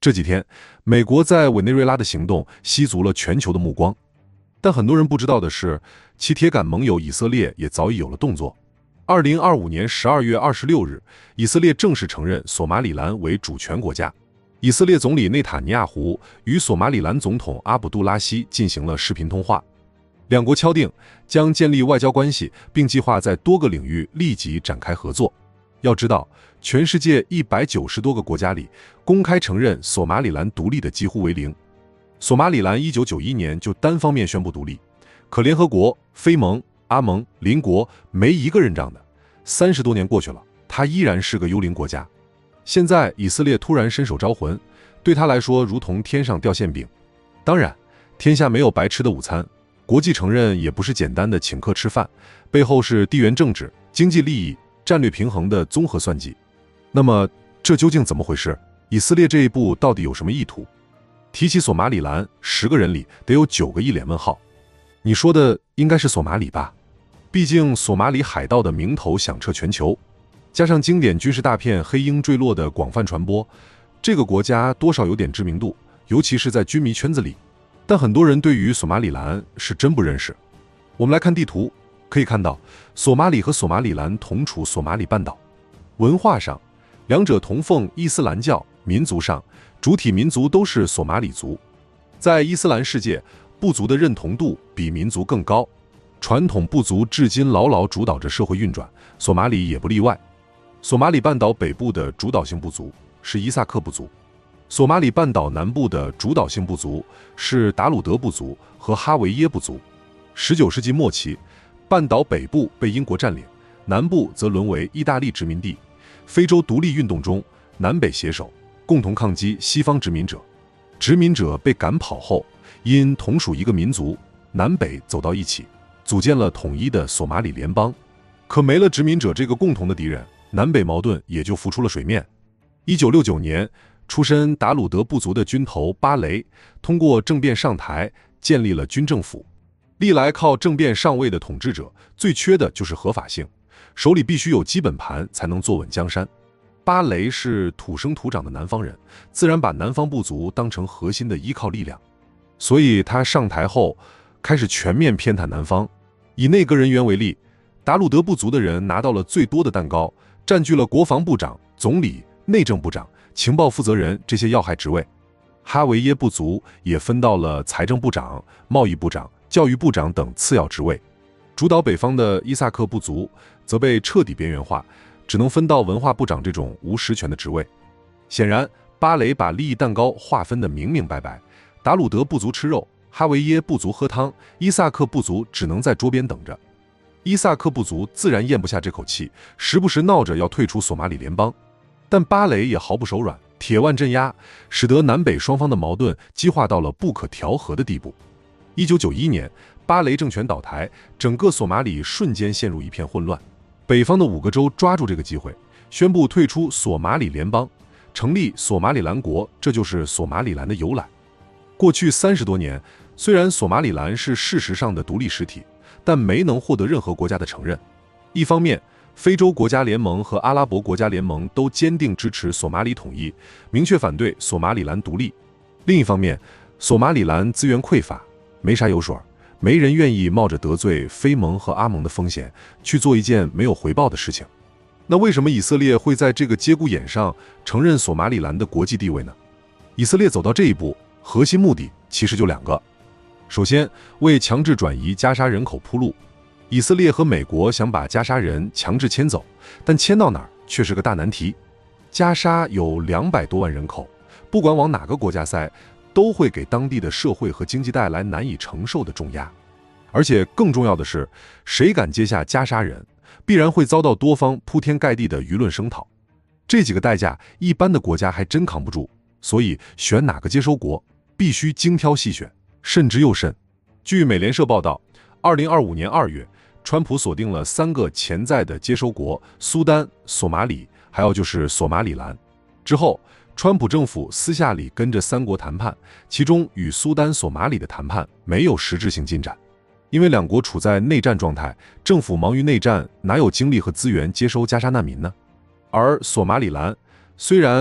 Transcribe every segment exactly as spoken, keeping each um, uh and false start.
这几天，美国在委内瑞拉的行动吸足了全球的目光，但很多人不知道的是，其铁杆盟友以色列也早已有了动作。二零二五年十二月二十六日，以色列正式承认索马里兰为主权国家。以色列总理内塔尼亚胡与索马里兰总统阿卜杜拉希进行了视频通话，两国敲定将建立外交关系，并计划在多个领域立即展开合作。要知道，全世界一百九十多个国家里，公开承认索马里兰独立的几乎为零。索马里兰一九九一年就单方面宣布独立，可联合国、非盟、阿盟、邻国没一个认账的。三十多年过去了，它依然是个幽灵国家。现在以色列突然伸手招魂，对他来说如同天上掉馅饼。当然，天下没有白吃的午餐，国际承认也不是简单的请客吃饭，背后是地缘政治、经济利益、战略平衡的综合算计。那么这究竟怎么回事？以色列这一步到底有什么意图？提起索马里兰，十个人里得有九个一脸问号。你说的应该是索马里吧？毕竟索马里海盗的名头响彻全球，加上经典军事大片《黑鹰坠落》的广泛传播，这个国家多少有点知名度，尤其是在军迷圈子里。但很多人对于索马里兰是真不认识。我们来看地图，可以看到索马里和索马里兰同处索马里半岛。文化上，两者同奉伊斯兰教；民族上，主体民族都是索马里族。在伊斯兰世界，部族的认同度比民族更高，传统部族至今牢牢主导着社会运转，索马里也不例外。索马里半岛北部的主导性部族是伊萨克部族，索马里半岛南部的主导性部族是达鲁德部族和哈维耶部族。十九世纪末期，半岛北部被英国占领，南部则沦为意大利殖民地。非洲独立运动中，南北携手，共同抗击西方殖民者。殖民者被赶跑后，因同属一个民族，南北走到一起，组建了统一的索马里联邦。可没了殖民者这个共同的敌人，南北矛盾也就浮出了水面。一九六九年，出身达鲁德部族的军头巴雷通过政变上台，建立了军政府。历来靠政变上位的统治者，最缺的就是合法性，手里必须有基本盘才能坐稳江山。巴雷是土生土长的南方人，自然把南方部族当成核心的依靠力量，所以他上台后开始全面偏袒南方。以内阁人员为例，达鲁德部族的人拿到了最多的蛋糕，占据了国防部长、总理、内政部长、情报负责人这些要害职位。哈维耶部族也分到了财政部长、贸易部长、教育部长等次要职位。主导北方的伊萨克部族则被彻底边缘化，只能分到文化部长这种无实权的职位。显然，巴雷把利益蛋糕划分得明明白白，达鲁德部族吃肉，哈维耶部族喝汤，伊萨克部族只能在桌边等着。伊萨克部族自然咽不下这口气，时不时闹着要退出索马里联邦。但巴雷也毫不手软，铁腕镇压，使得南北双方的矛盾激化到了不可调和的地步。一九九一年，巴雷政权倒台，整个索马里瞬间陷入一片混乱。北方的五个州抓住这个机会，宣布退出索马里联邦，成立索马里兰国，这就是索马里兰的由来。过去三十多年，虽然索马里兰是事实上的独立实体，但没能获得任何国家的承认。一方面，非洲国家联盟和阿拉伯国家联盟都坚定支持索马里统一，明确反对索马里兰独立。另一方面，索马里兰资源匮乏，没啥油水，没人愿意冒着得罪非盟和阿盟的风险去做一件没有回报的事情。那为什么以色列会在这个节骨眼上承认索马里兰的国际地位呢？以色列走到这一步，核心目的其实就两个。首先，为强制转移加沙人口铺路。以色列和美国想把加沙人强制迁走，但迁到哪儿却是个大难题。加沙有两百多万人口，不管往哪个国家塞，都会给当地的社会和经济带来难以承受的重压。而且更重要的是，谁敢接下加沙人，必然会遭到多方铺天盖地的舆论声讨。这几个代价，一般的国家还真扛不住，所以选哪个接收国，必须精挑细选，慎之又慎。据美联社报道，二零二五年二月，川普锁定了三个潜在的接收国：苏丹、索马里，还有就是索马里兰。之后，川普政府私下里跟着三国谈判，其中与苏丹、索马里的谈判没有实质性进展，因为两国处在内战状态，政府忙于内战，哪有精力和资源接收加沙难民呢？而索马里兰虽然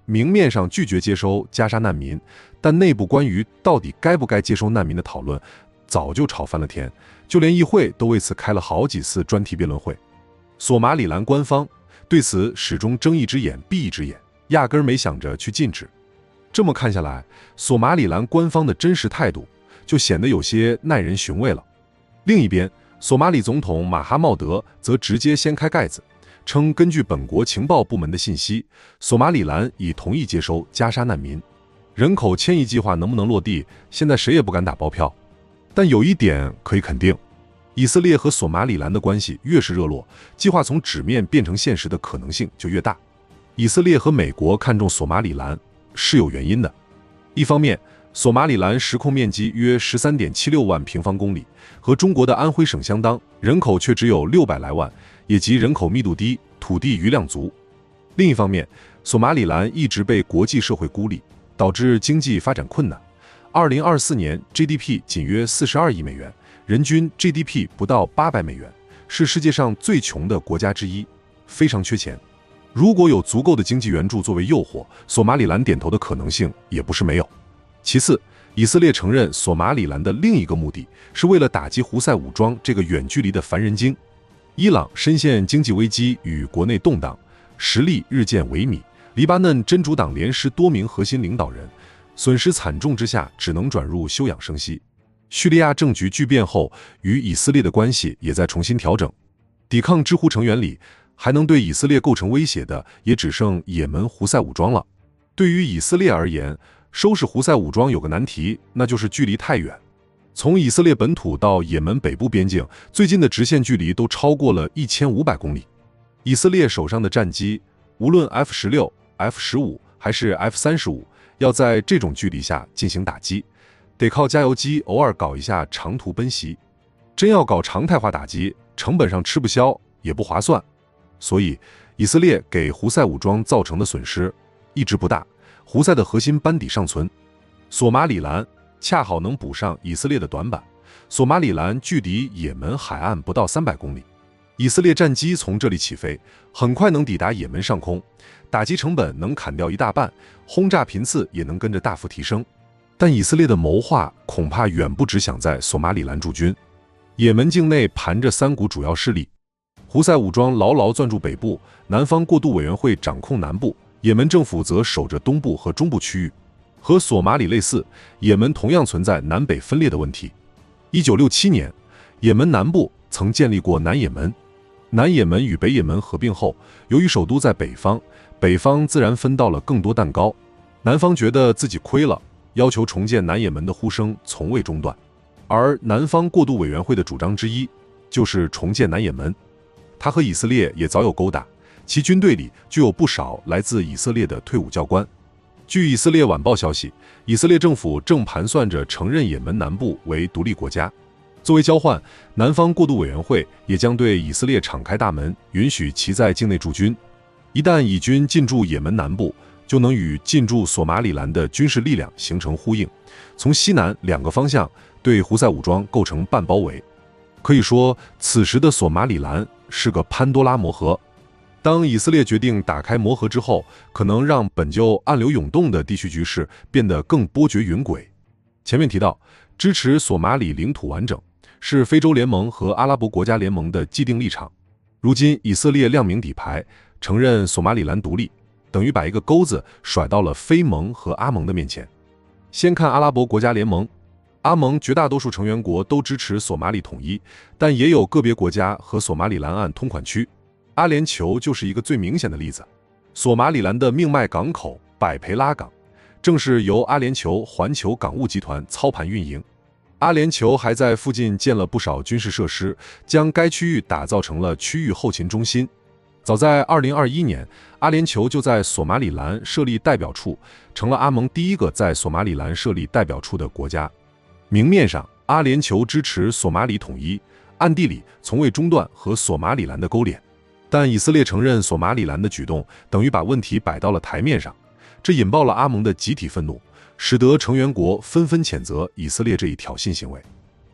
明面上拒绝接收加沙难民，但内部关于到底该不该接收难民的讨论早就吵翻了天，就连议会都为此开了好几次专题辩论会。索马里兰官方对此始终睁一只眼闭一只眼，压根儿没想着去禁止。这么看下来，索马里兰官方的真实态度就显得有些耐人寻味了。另一边，索马里总统马哈茂德则直接掀开盖子，称根据本国情报部门的信息，索马里兰已同意接收加沙难民。人口迁移计划能不能落地，现在谁也不敢打包票。但有一点可以肯定，以色列和索马里兰的关系越是热络，计划从纸面变成现实的可能性就越大。以色列和美国看重索马里兰是有原因的。一方面，索马里兰实控面积约 十三点七六万平方公里，和中国的安徽省相当，人口却只有六百来万，也即人口密度低，土地余量足。另一方面，索马里兰一直被国际社会孤立，导致经济发展困难。二零二四年 G D P 仅约四十二亿美元，人均 G D P 不到八百美元，是世界上最穷的国家之一，非常缺钱。如果有足够的经济援助作为诱惑，索马里兰点头的可能性也不是没有。其次，以色列承认索马里兰的另一个目的是为了打击胡塞武装这个远距离的烦人精。伊朗深陷经济危机与国内动荡，实力日渐萎靡。黎巴嫩真主党连失多名核心领导人，损失惨重之下，只能转入休养生息。叙利亚政局巨变后，与以色列的关系也在重新调整。抵抗之呼成员里，还能对以色列构成威胁的，也只剩也门胡塞武装了。对于以色列而言，收拾胡塞武装有个难题，那就是距离太远。从以色列本土到也门北部边境，最近的直线距离都超过了一千五百公里。以色列手上的战机，无论 F 十六、F 十五 还是 F 三十五，要在这种距离下进行打击，得靠加油机偶尔搞一下长途奔袭。真要搞常态化打击，成本上吃不消，也不划算。所以，以色列给胡塞武装造成的损失一直不大，胡塞的核心班底尚存。索马里兰恰好能补上以色列的短板。索马里兰距离也门海岸不到三百公里，以色列战机从这里起飞，很快能抵达也门上空，打击成本能砍掉一大半，轰炸频次也能跟着大幅提升。但以色列的谋划恐怕远不只想在索马里兰驻军。也门境内盘着三股主要势力，胡塞武装牢牢攥住北部，南方过渡委员会掌控南部，也门政府则守着东部和中部区域。和索马里类似，也门同样存在南北分裂的问题。一九六七年，也门南部曾建立过南也门。南也门与北也门合并后，由于首都在北方，北方自然分到了更多蛋糕。南方觉得自己亏了，要求重建南也门的呼声从未中断。而南方过渡委员会的主张之一就是重建南也门。他和以色列也早有勾搭，其军队里就有不少来自以色列的退伍教官。据以色列晚报消息，以色列政府正盘算着承认也门南部为独立国家。作为交换，南方过渡委员会也将对以色列敞开大门，允许其在境内驻军。一旦以军进驻也门南部，就能与进驻索马里兰的军事力量形成呼应，从西南两个方向对胡塞武装构成半包围。可以说，此时的索马里兰是个潘多拉魔盒。当以色列决定打开魔盒之后，可能让本就暗流涌动的地区局势变得更波谲云诡。前面提到，支持索马里领土完整是非洲联盟和阿拉伯国家联盟的既定立场。如今以色列亮明底牌，承认索马里兰独立，等于把一个钩子甩到了非盟和阿盟的面前。先看阿拉伯国家联盟，阿盟绝大多数成员国都支持索马里统一，但也有个别国家和索马里兰岸通款区。阿联酋就是一个最明显的例子。索马里兰的命脉港口百培拉港，正是由阿联酋环球港务集团操盘运营。阿联酋还在附近建了不少军事设施，将该区域打造成了区域后勤中心。早在二零二一年，阿联酋就在索马里兰设立代表处，成了阿盟第一个在索马里兰设立代表处的国家。明面上，阿联酋支持索马里统一，暗地里从未中断和索马里兰的勾连。但以色列承认索马里兰的举动，等于把问题摆到了台面上，这引爆了阿盟的集体愤怒，使得成员国纷纷谴责以色列这一挑衅行为。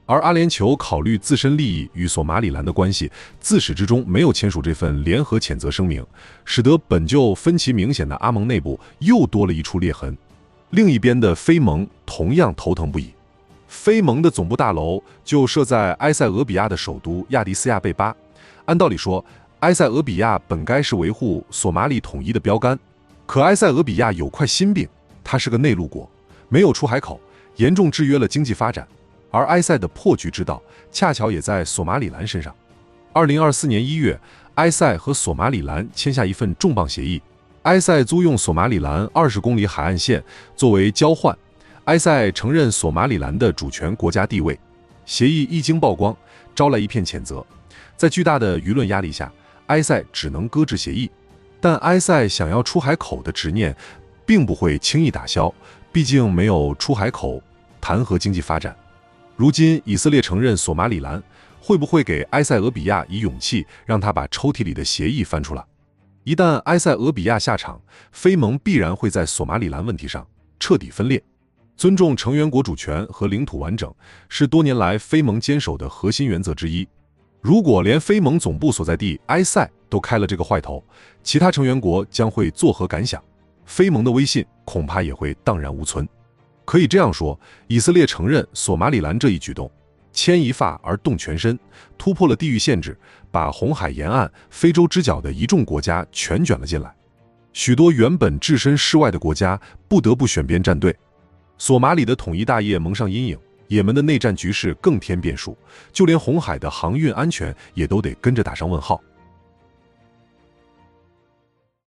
而阿联酋考虑自身利益与索马里兰的关系，自始至终没有签署这份联合谴责声明，使得本就分歧明显的阿盟内部又多了一处裂痕。另一边的非盟同样头疼不已。非盟的总部大楼就设在埃塞俄比亚的首都亚的斯亚贝巴。按道理说，埃塞俄比亚本该是维护索马里统一的标杆，可埃塞俄比亚有块心病，它是个内陆国，没有出海口，严重制约了经济发展。而埃塞的破局之道，恰巧也在索马里兰身上。二零二四年一月，埃塞和索马里兰签下一份重磅协议，埃塞租用索马里兰二十公里海岸线作为交换，埃塞承认索马里兰的主权国家地位。协议一经曝光，招来一片谴责。在巨大的舆论压力下，埃塞只能搁置协议。但埃塞想要出海口的执念，并不会轻易打消，毕竟没有出海口，谈何经济发展？如今以色列承认索马里兰，会不会给埃塞俄比亚以勇气，让他把抽屉里的协议翻出来？一旦埃塞俄比亚下场，非盟必然会在索马里兰问题上彻底分裂。尊重成员国主权和领土完整，是多年来非盟坚守的核心原则之一。如果连非盟总部所在地埃塞都开了这个坏头，其他成员国将会作何感想？非盟的威信恐怕也会荡然无存。可以这样说，以色列承认索马里兰这一举动，牵一发而动全身，突破了地域限制，把红海沿岸、非洲之角的一众国家全卷了进来。许多原本置身事外的国家不得不选边站队。索马里的统一大业蒙上阴影，也门的内战局势更添变数，就连红海的航运安全也都得跟着打上问号。